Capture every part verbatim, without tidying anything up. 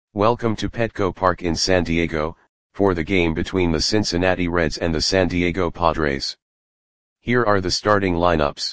Welcome to Petco Park in San Diego, for the game between the Cincinnati Reds and the San Diego Padres. Here are the starting lineups.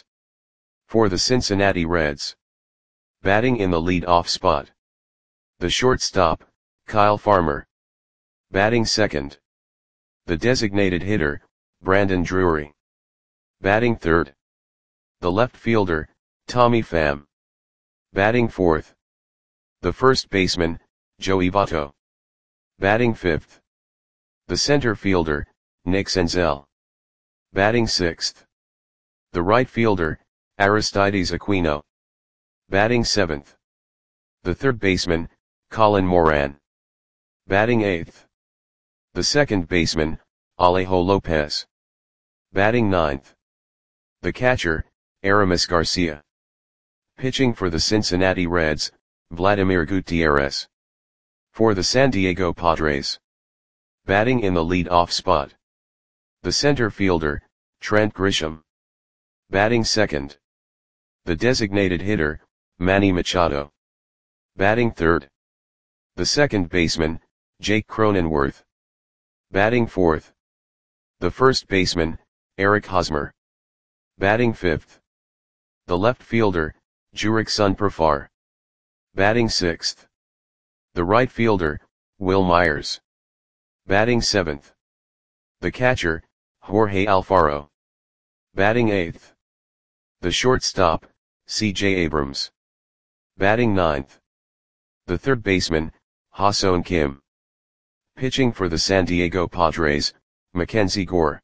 For the Cincinnati Reds. Batting in the lead-off spot. The shortstop, Kyle Farmer. Batting second. The designated hitter, Brandon Drury. Batting third. The left fielder, Tommy Pham. Batting fourth. The first baseman, Joey Votto. Batting fifth. The center fielder, Nick Senzel. Batting sixth. The right fielder, Aristides Aquino. Batting seventh. The third baseman, Colin Moran. Batting eighth. The second baseman, Alejo Lopez. Batting ninth. The catcher, Aramis Garcia. Pitching for the Cincinnati Reds, Vladimir Gutierrez. For the San Diego Padres. Batting in the lead-off spot. The center fielder, Trent Grisham. Batting second. The designated hitter, Manny Machado. Batting third. The second baseman, Jake Cronenworth. Batting fourth. The first baseman, Eric Hosmer. Batting fifth. The left fielder, Jurickson Profar. Batting sixth. The right fielder, Wil Myers. Batting seventh. The catcher, Jorge Alfaro. Batting eighth. The shortstop, C J Abrams. Batting ninth. The third baseman, Ha-Seong Kim. Pitching for the San Diego Padres, Mackenzie Gore.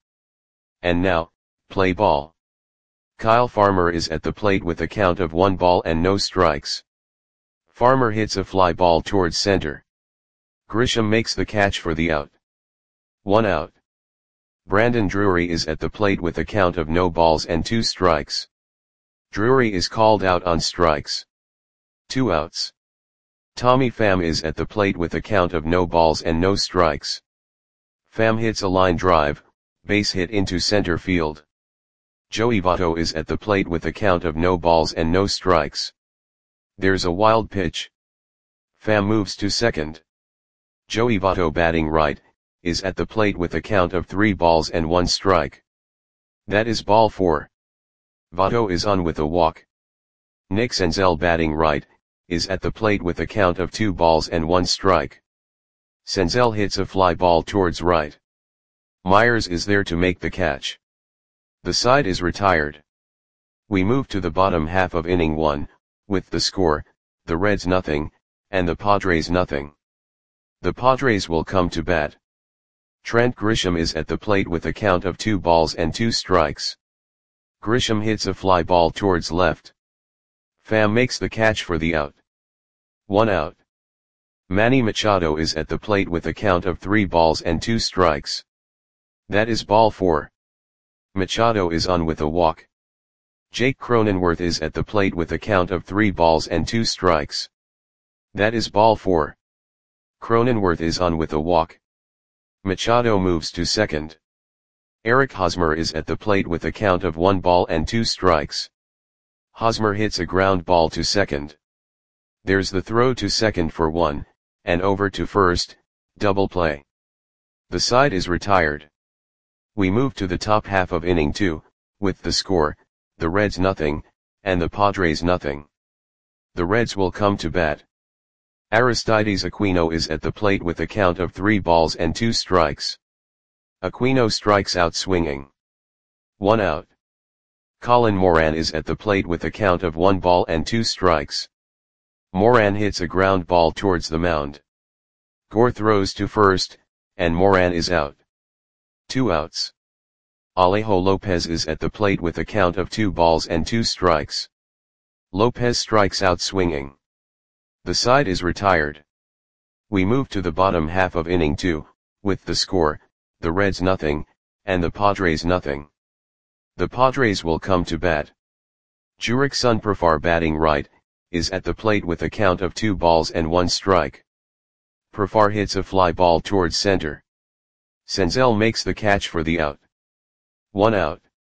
And now, play ball. Kyle Farmer is at the plate with a count of one ball and no strikes. Farmer hits a fly ball towards center. Grisham makes the catch for the out. One out. Brandon Drury is at the plate with a count of no balls and two strikes. Drury is called out on strikes. Two outs. Tommy Pham is at the plate with a count of no balls and no strikes. Pham hits a line drive, base hit into center field. Joey Votto is at the plate with a count of no balls and no strikes. There's a wild pitch. Pham moves to second. Joey Votto, batting right, is at the plate with a count of three balls and one strike. That is ball four. Votto is on with a walk. Nick Senzel, batting right, is at the plate with a count of two balls and one strike. Senzel hits a fly ball towards right. Myers is there to make the catch. The side is retired. We move to the bottom half of inning one, with the score, the Reds nothing, and the Padres nothing. The Padres will come to bat. Trent Grisham is at the plate with a count of two balls and two strikes. Grisham hits a fly ball towards left. Pham makes the catch for the out. One out. Manny Machado is at the plate with a count of three balls and two strikes. That is ball four. Machado is on with a walk. Jake Cronenworth is at the plate with a count of three balls and two strikes. That is ball four. Cronenworth is on with a walk. Machado moves to second. Eric Hosmer is at the plate with a count of one ball and two strikes. Hosmer hits a ground ball to second. There's the throw to second for one, and over to first, double play. The side is retired. We move to the top half of inning two, with the score, the Reds nothing, and the Padres nothing. The Reds will come to bat. Aristides Aquino is at the plate with a count of three balls and two strikes. Aquino strikes out swinging. One out. Colin Moran is at the plate with a count of one ball and two strikes. Moran hits a ground ball towards the mound. Gore throws to first, and Moran is out. Two outs. Alejo Lopez is at the plate with a count of two balls and two strikes. Lopez strikes out swinging. The side is retired. We move to the bottom half of inning two, with the score, the Reds nothing, and the Padres nothing. The Padres will come to bat. Jurickson Profar, batting right, is at the plate with a count of two balls and one strike. Profar hits a fly ball towards center. Senzel makes the catch for the out. One out.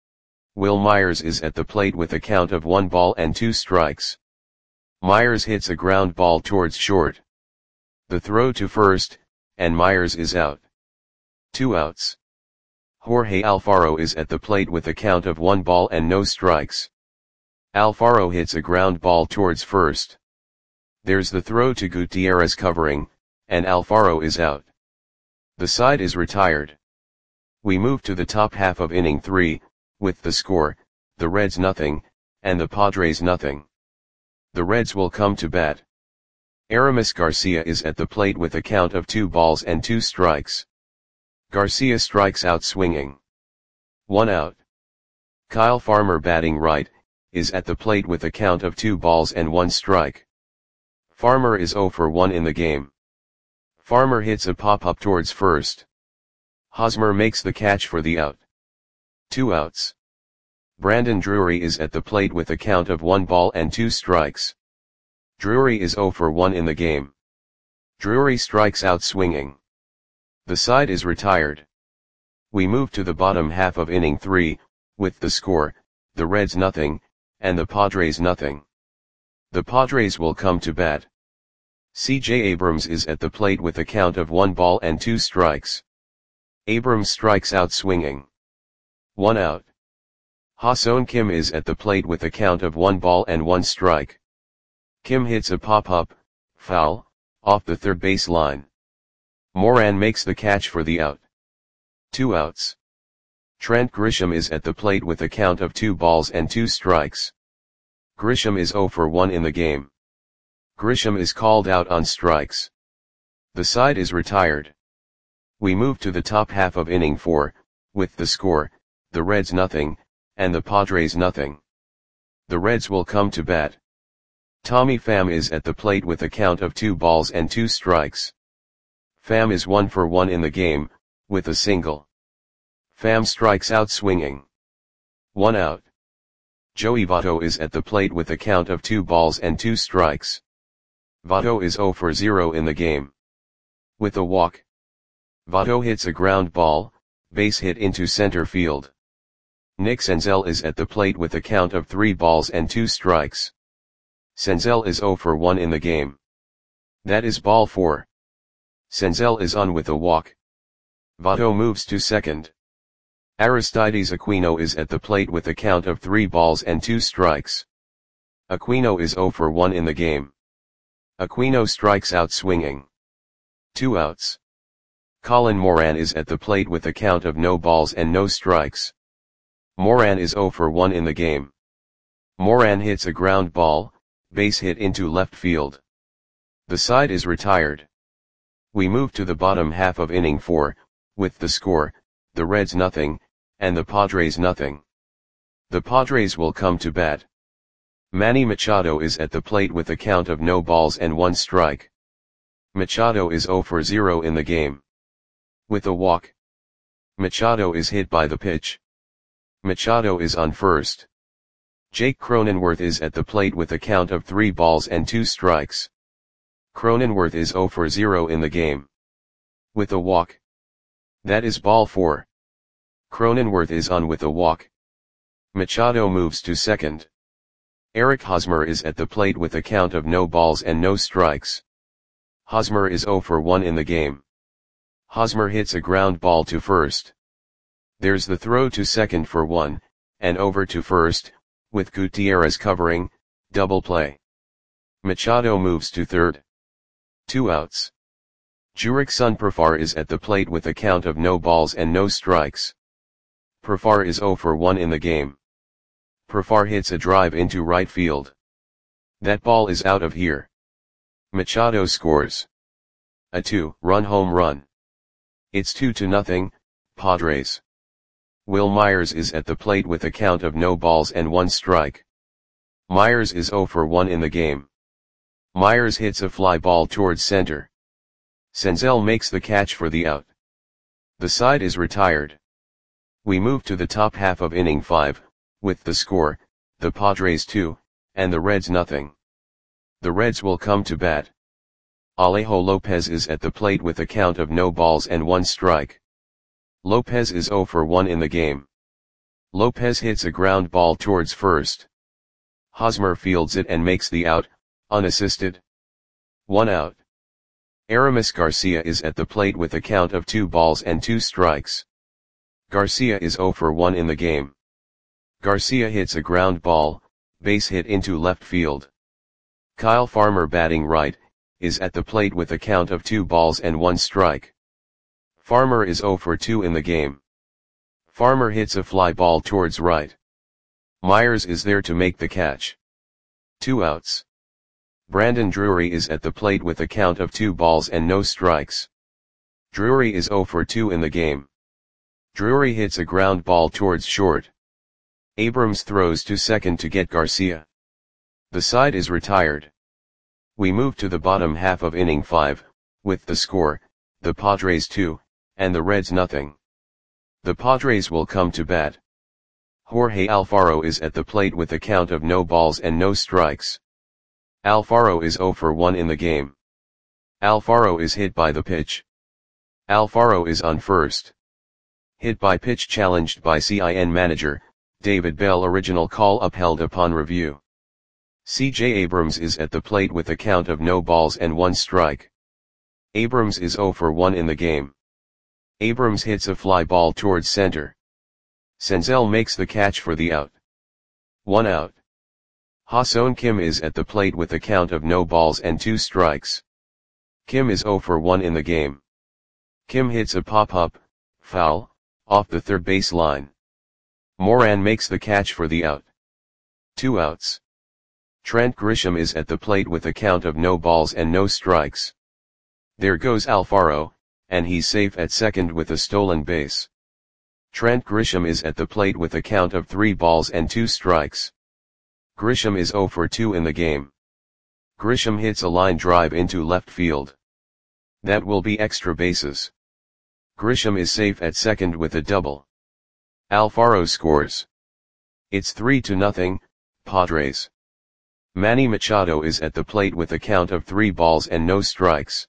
Wil Myers is at the plate with a count of one ball and two strikes. Myers hits a ground ball towards short. The throw to first, and Myers is out. Two outs. Jorge Alfaro is at the plate with a count of one ball and no strikes. Alfaro hits a ground ball towards first. There's the throw to Gutierrez covering, and Alfaro is out. The side is retired. We move to the top half of inning three, with the score, the Reds nothing, and the Padres nothing. The Reds will come to bat. Aramis Garcia is at the plate with a count of two balls and two strikes. Garcia strikes out swinging. One out. Kyle Farmer batting right, is at the plate with a count of two balls and one strike. Farmer is oh for one in the game. Farmer hits a pop-up towards first. Hosmer makes the catch for the out. Two outs. Brandon Drury is at the plate with a count of one ball and two strikes. Drury is oh for one in the game. Drury strikes out swinging. The side is retired. We move to the bottom half of inning three, with the score, the Reds nothing, and the Padres nothing. The Padres will come to bat. C J Abrams is at the plate with a count of one ball and two strikes. Abrams strikes out swinging. One out. Ha-Seong Kim is at the plate with a count of one ball and one strike. Kim hits a pop-up, foul, off the third base line. Moran makes the catch for the out. Two outs. Trent Grisham is at the plate with a count of two balls and two strikes. Grisham is oh for one in the game. Grisham is called out on strikes. The side is retired. We move to the top half of inning four, with the score, the Reds nothing, and the Padres nothing. The Reds will come to bat. Tommy Pham is at the plate with a count of two balls and two strikes. Pham is one for one in the game, with a single. Pham strikes out swinging. One out. Joey Votto is at the plate with a count of two balls and two strikes. Votto is oh for zero in the game. With a walk. Votto hits a ground ball, base hit into center field. Nick Senzel is at the plate with a count of three balls and two strikes. Senzel is oh for one in the game. That is ball four. Senzel is on with a walk. Votto moves to second. Aristides Aquino is at the plate with a count of three balls and two strikes. Aquino is oh for one in the game. Aquino strikes out swinging. Two outs. Colin Moran is at the plate with a count of no balls and no strikes. Moran is oh for one in the game. Moran hits a ground ball, base hit into left field. The side is retired. We move to the bottom half of inning four, with the score, the Reds nothing, and the Padres nothing. The Padres will come to bat. Manny Machado is at the plate with a count of no balls and one strike. Machado is oh for zero in the game. With a walk. Machado is hit by the pitch. Machado is on first. Jake Cronenworth is at the plate with a count of three balls and two strikes. Cronenworth is oh for zero in the game. With a walk. That is ball four. Cronenworth is on with a walk. Machado moves to second. Eric Hosmer is at the plate with a count of no balls and no strikes. Hosmer is oh for one in the game. Hosmer hits a ground ball to first. There's the throw to second for one, and over to first, with Gutierrez covering, double play. Machado moves to third. Two outs. Jurickson Profar is at the plate with a count of no balls and no strikes. Profar is oh for one in the game. Profar hits a drive into right field. That ball is out of here. Machado scores a two-run home run. It's two to nothing, Padres. Will Myers is at the plate with a count of no balls and one strike. Myers is oh for one in the game. Myers hits a fly ball towards center. Senzel makes the catch for the out. The side is retired. We move to the top half of inning five, with the score, the Padres two, and the Reds nothing. The Reds will come to bat. Alejo Lopez is at the plate with a count of no balls and one strike. Lopez is oh for one in the game. Lopez hits a ground ball towards first. Hosmer fields it and makes the out, unassisted. One out. Aramis Garcia is at the plate with a count of two balls and two strikes. Garcia is zero for one in the game. Garcia hits a ground ball, base hit into left field. Kyle Farmer batting right, is at the plate with a count of two balls and one strike. Farmer is zero for two in the game. Farmer hits a fly ball towards right. Myers is there to make the catch. Two outs. Brandon Drury is at the plate with a count of two balls and no strikes. Drury is zero for two in the game. Drury hits a ground ball towards short. Abrams throws to second to get Garcia. The side is retired. We move to the bottom half of inning five, with the score, the Padres two, and the Reds nothing. The Padres will come to bat. Jorge Alfaro is at the plate with a count of no balls and no strikes. Alfaro is zero for one in the game. Alfaro is hit by the pitch. Alfaro is on first. Hit by pitch challenged by C I N manager, David Bell. Original call upheld upon review. C J Abrams is at the plate with a count of no balls and one strike. Abrams is zero for one in the game. Abrams hits a fly ball towards center. Senzel makes the catch for the out. One out. Ha-Seong Kim is at the plate with a count of no balls and two strikes. Kim is zero for one in the game. Kim hits a pop-up, foul, off the third base line. Moran makes the catch for the out. Two outs. Trent Grisham is at the plate with a count of no balls and no strikes. There goes Alfaro, and he's safe at second with a stolen base. Trent Grisham is at the plate with a count of three balls and two strikes. Grisham is zero for two in the game. Grisham hits a line drive into left field. That will be extra bases. Grisham is safe at second with a double. Alfaro scores. It's three to nothing, Padres. Manny Machado is at the plate with a count of three balls and no strikes.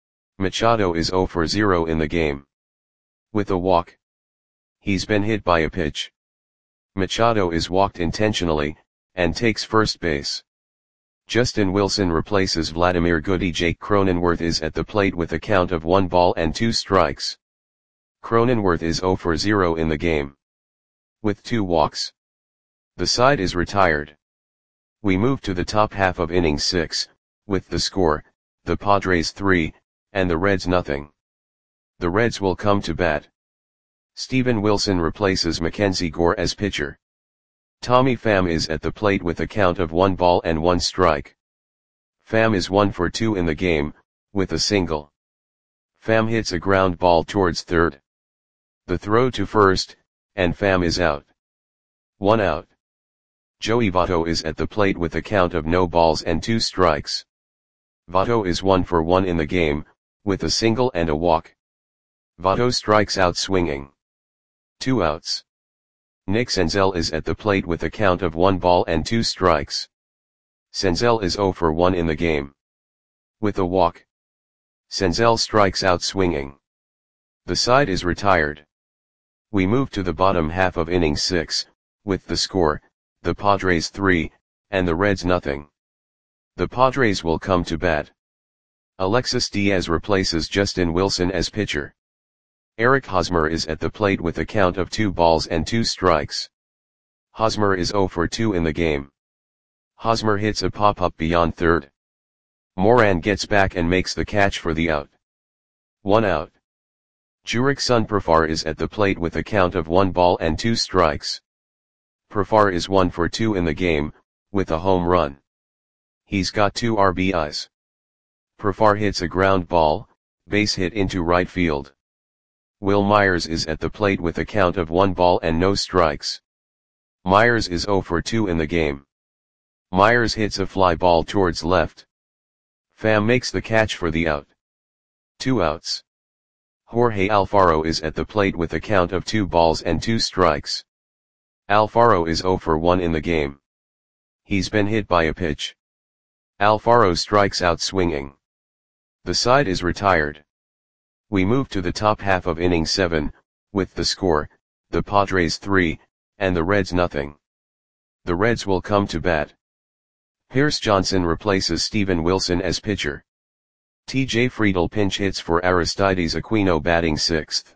Machado is zero for zero in the game. With a walk. He's been hit by a pitch. Machado is walked intentionally, and takes first base. Justin Wilson replaces Vladimir Guti. Jake Cronenworth is at the plate with a count of one ball and two strikes. Cronenworth is zero for zero in the game. With two walks. The side is retired. We move to the top half of inning six, with the score, the Padres three, and the Reds nothing. The Reds will come to bat. Steven Wilson replaces Mackenzie Gore as pitcher. Tommy Pham is at the plate with a count of one ball and one strike. Pham is one for two in the game, with a single. Pham hits a ground ball towards third. The throw to first, and Pham is out. One out. Joey Votto is at the plate with a count of no balls and two strikes. Votto is one for one in the game, with a single and a walk. Votto strikes out swinging. Two outs. Nick Senzel is at the plate with a count of one ball and two strikes. Senzel is zero for one in the game. With a walk. Senzel strikes out swinging. The side is retired. We move to the bottom half of inning six, with the score, the Padres three, and the Reds nothing. The Padres will come to bat. Alexis Diaz replaces Justin Wilson as pitcher. Eric Hosmer is at the plate with a count of two balls and two strikes. Hosmer is zero for two in the game. Hosmer hits a pop-up beyond third. Moran gets back and makes the catch for the out. One out. Jurickson Profar is at the plate with a count of one ball and two strikes. Profar is one for two in the game, with a home run. He's got two R B Is. Profar hits a ground ball, base hit into right field. Will Myers is at the plate with a count of one ball and no strikes. Myers is zero for two in the game. Myers hits a fly ball towards left. Pham makes the catch for the out. Two outs. Jorge Alfaro is at the plate with a count of two balls and two strikes. Alfaro is zero for one in the game. He's been hit by a pitch. Alfaro strikes out swinging. The side is retired. We move to the top half of inning seven, with the score, the Padres three, and the Reds nothing. The Reds will come to bat. Pierce Johnson replaces Steven Wilson as pitcher. T J Friedel pinch hits for Aristides Aquino batting sixth.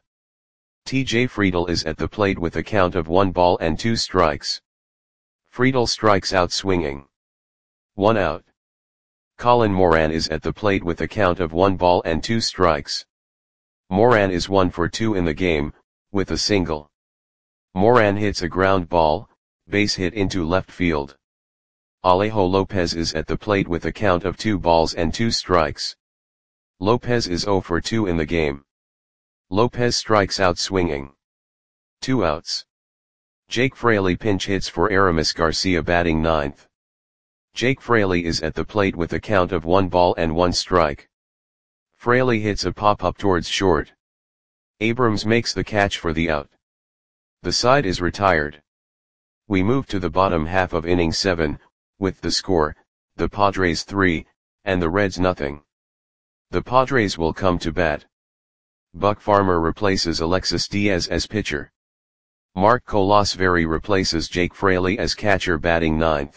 T J Friedel is at the plate with a count of one ball and two strikes. Friedel strikes out swinging. One out. Colin Moran is at the plate with a count of one ball and two strikes. Moran is one for two in the game, with a single. Moran hits a ground ball, base hit into left field. Alejo Lopez is at the plate with a count of two balls and two strikes. Lopez is zero for two in the game. Lopez strikes out swinging. Two outs. Jake Fraley pinch hits for Aramis Garcia batting ninth. Jake Fraley is at the plate with a count of one ball and one strike. Fraley hits a pop-up towards short. Abrams makes the catch for the out. The side is retired. We move to the bottom half of inning seven, with the score, the Padres three, and the Reds nothing. The Padres will come to bat. Buck Farmer replaces Alexis Diaz as pitcher. Mark Kolasveri replaces Jake Fraley as catcher batting ninth.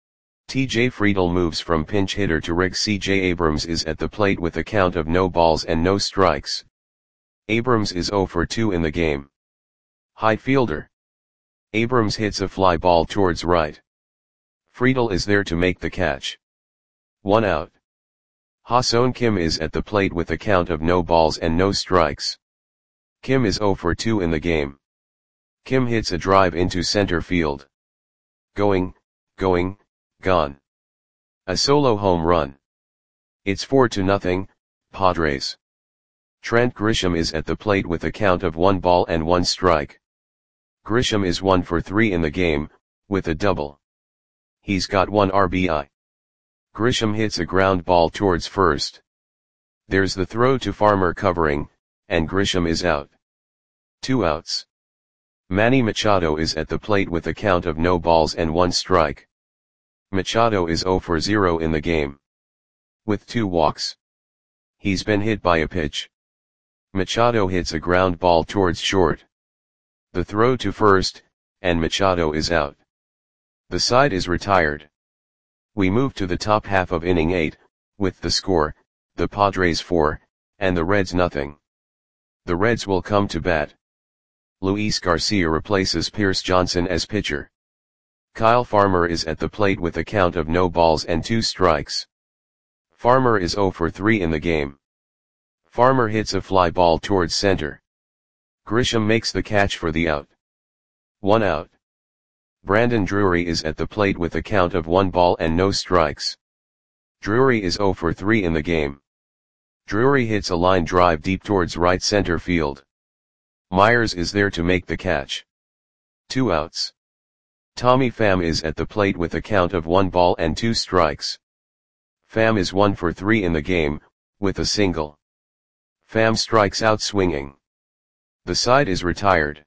T J Friedel moves from pinch hitter to rig. C J Abrams is at the plate with a count of no balls and no strikes. Abrams is zero for two in the game. High fielder. Abrams hits a fly ball towards right. Friedel is there to make the catch. One out. Ha-Seong Kim is at the plate with a count of no balls and no strikes. Kim is zero for two in the game. Kim hits a drive into center field. Going, going, gone. A solo home run. It's four to nothing, Padres. Trent Grisham is at the plate with a count of one ball and one strike. Grisham is one for three in the game, with a double. He's got one R B I. Grisham hits a ground ball towards first. There's the throw to Farmer covering, and Grisham is out. Two outs. Manny Machado is at the plate with a count of no balls and one strike. Machado is zero for zero in the game. With two walks. He's been hit by a pitch. Machado hits a ground ball towards short. The throw to first, and Machado is out. The side is retired. We move to the top half of inning eight, with the score, the Padres four, and the Reds nothing. The Reds will come to bat. Luis Garcia replaces Pierce Johnson as pitcher. Kyle Farmer is at the plate with a count of no balls and two strikes. Farmer is zero for three in the game. Farmer hits a fly ball towards center. Grisham makes the catch for the out. One out. Brandon Drury is at the plate with a count of one ball and no strikes. Drury is zero for three in the game. Drury hits a line drive deep towards right center field. Myers is there to make the catch. Two outs. Tommy Pham is at the plate with a count of one ball and two strikes. Pham is one for three in the game, with a single. Pham strikes out swinging. The side is retired.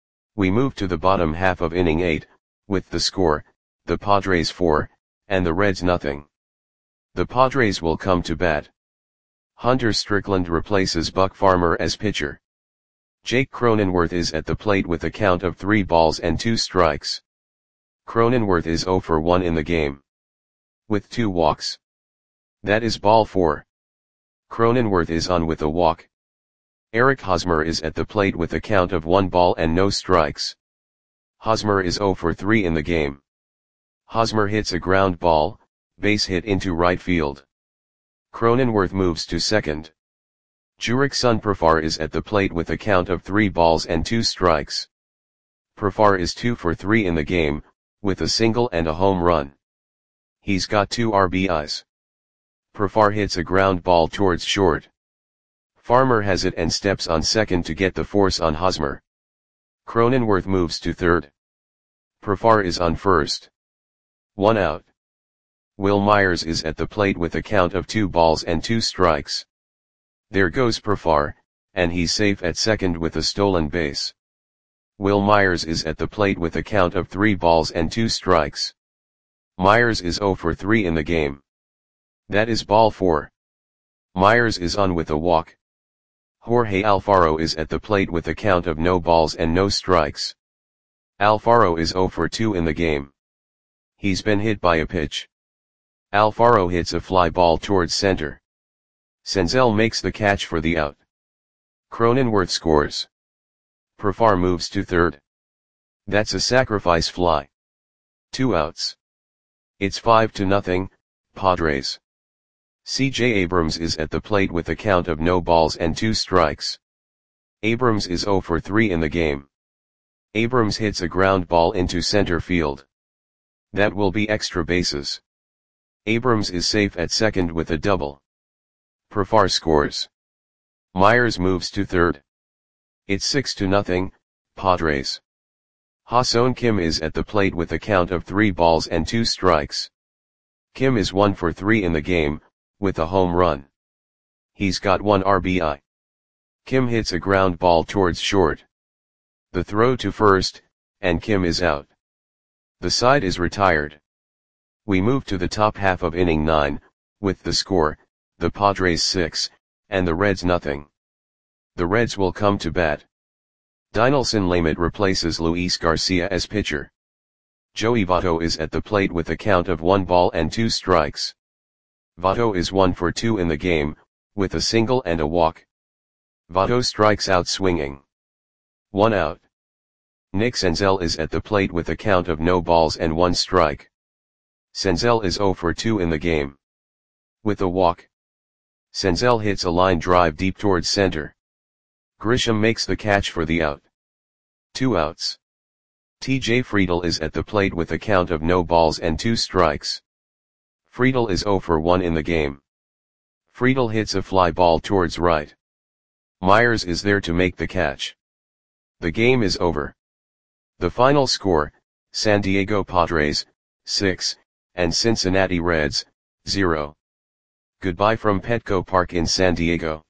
We move to the bottom half of inning eight, with the score, the Padres four, and the Reds nothing. The Padres will come to bat. Hunter Strickland replaces Buck Farmer as pitcher. Jake Cronenworth is at the plate with a count of three balls and two strikes. Cronenworth is zero for one in the game. With two walks. That is ball four. Cronenworth is on with a walk. Eric Hosmer is at the plate with a count of one ball and no strikes. Hosmer is zero for three in the game. Hosmer hits a ground ball, base hit into right field. Cronenworth moves to second. Jurickson Profar is at the plate with a count of three balls and two strikes. Profar is two for three in the game, with a single and a home run. He's got two R B Is. Profar hits a ground ball towards short. Farmer has it and steps on second to get the force on Hosmer. Cronenworth moves to third. Profar is on first. One out. Will Myers is at the plate with a count of two balls and two strikes. There goes Profar, and he's safe at second with a stolen base. Will Myers is at the plate with a count of three balls and two strikes. Myers is zero for three in the game. That is ball four. Myers is on with a walk. Jorge Alfaro is at the plate with a count of no balls and no strikes. Alfaro is zero for two in the game. He's been hit by a pitch. Alfaro hits a fly ball towards center. Senzel makes the catch for the out. Cronenworth scores. Profar moves to third. That's a sacrifice fly. Two outs. It's five to nothing, Padres. C J Abrams is at the plate with a count of no balls and two strikes. Abrams is zero for three in the game. Abrams hits a ground ball into center field. That will be extra bases. Abrams is safe at second with a double. Profar scores. Myers moves to third. It's six to nothing, Padres. Ha-Seong Kim is at the plate with a count of three balls and two strikes. Kim is one for three in the game, with a home run. He's got one R B I. Kim hits a ground ball towards short. The throw to first, and Kim is out. The side is retired. We move to the top half of inning nine, with the score, the Padres six, and the Reds nothing. The Reds will come to bat. Dinelson Lamet replaces Luis Garcia as pitcher. Joey Votto is at the plate with a count of one ball and two strikes. Votto is one for two in the game, with a single and a walk. Votto strikes out swinging. One out. Nick Senzel is at the plate with a count of no balls and one strike. Senzel is zero for two in the game. With a walk. Senzel hits a line drive deep towards center. Grisham makes the catch for the out. Two outs. T J Friedl is at the plate with a count of no balls and two strikes. Friedl is zero for one in the game. Friedl hits a fly ball towards right. Myers is there to make the catch. The game is over. The final score, San Diego Padres, six, and Cincinnati Reds, zero. Goodbye from Petco Park in San Diego.